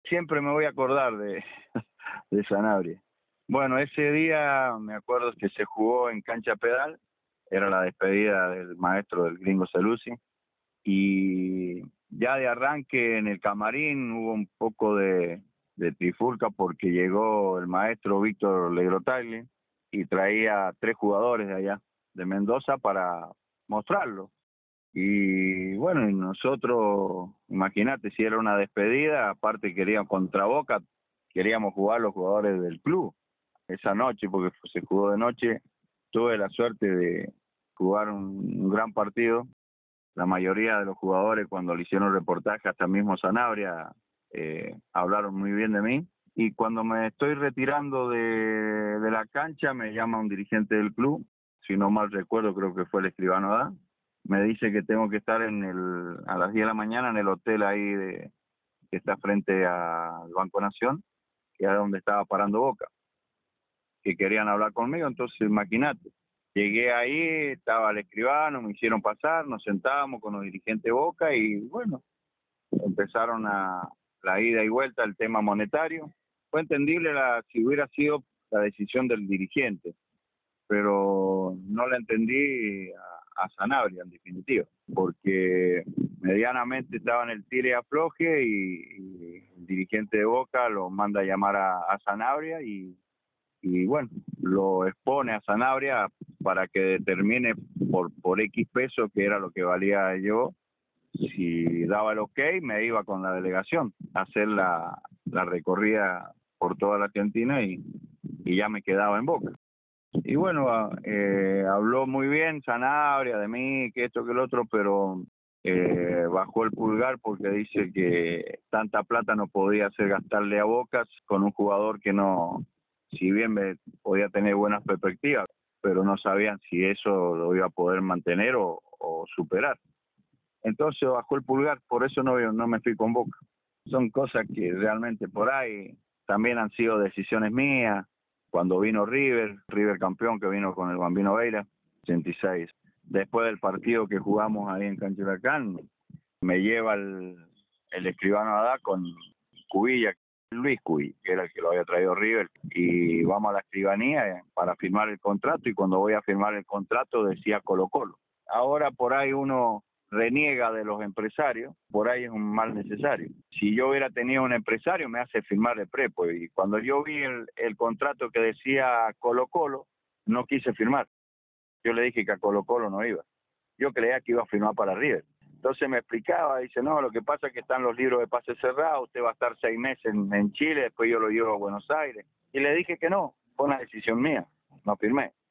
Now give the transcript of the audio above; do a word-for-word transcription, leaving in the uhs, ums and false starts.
Siempre me voy a acordar de, de Sanabria. Bueno, ese día me acuerdo que se jugó en cancha pedal, era la despedida del maestro del Gringo Celuzzi, y ya de arranque en el camarín hubo un poco de, de trifulca porque llegó el maestro Víctor Legrotaglie y traía tres jugadores de allá, de Mendoza, para mostrarlo. Y bueno, y nosotros, imagínate, si era una despedida, aparte queríamos contra Boca, queríamos jugar los jugadores del club esa noche, porque se jugó de noche. Tuve la suerte de jugar un, un gran partido. La mayoría de los jugadores, cuando le hicieron reportaje, hasta mismo Sanabria, eh, hablaron muy bien de mí. Y cuando me estoy retirando de, de la cancha, me llama un dirigente del club, si no mal recuerdo, creo que fue el Escribano Adá. Me dice que tengo que estar en el, a las diez de la mañana en el hotel ahí de, que está frente al Banco Nación, que era donde estaba parando Boca, que querían hablar conmigo. Entonces imagínate, llegué ahí, estaba el escribano, me hicieron pasar, nos sentábamos con los dirigentes de Boca y bueno, empezaron a la ida y vuelta, el tema monetario. Fue entendible la, si hubiera sido la decisión del dirigente, pero no la entendí a, a Sanabria en definitiva, porque medianamente estaba en el tire y afloje y, y el dirigente de Boca lo manda a llamar a, a Sanabria y, y bueno, lo expone a Sanabria para que determine por, por X peso, que era lo que valía yo. Si daba el ok, me iba con la delegación a hacer la, la recorrida por toda la Argentina y, y ya me quedaba en Boca. Y bueno, eh, habló muy bien Sanabria de mí, que esto, que el otro, pero eh, bajó el pulgar porque dice que tanta plata no podía hacer gastarle a Boca con un jugador que no, si bien me podía tener buenas perspectivas, pero no sabían si eso lo iba a poder mantener o, o superar. Entonces bajó el pulgar, por eso no, no me fui con Boca. Son cosas que realmente por ahí también han sido decisiones mías. Cuando vino River, River campeón, que vino con el Bambino Veira, ochenta y seis. Después del partido que jugamos ahí en Cancha Huracán, me lleva el, el escribano Adá con Cubilla, Luis Cubilla, que era el que lo había traído River, y vamos a la escribanía para firmar el contrato, y cuando voy a firmar el contrato decía Colo Colo. Ahora por ahí uno reniega de los empresarios, por ahí es un mal necesario. Si yo hubiera tenido un empresario, me hace firmar el prepo, y cuando yo vi el, el contrato que decía Colo Colo, no quise firmar. Yo le dije que a Colo Colo no iba. Yo creía que iba a firmar para River. Entonces me explicaba, dice, no, lo que pasa es que están los libros de pase cerrados, usted va a estar seis meses en, en Chile, después yo lo llevo a Buenos Aires. Y le dije que no, fue una decisión mía, no firmé.